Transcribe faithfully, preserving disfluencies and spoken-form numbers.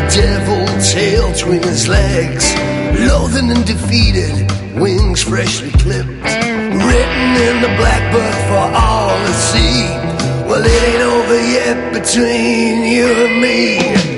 devil tail between his legs, loathing and defeated, wings freshly clipped, written in the black book for all to see. Well, it ain't over yet between you and me.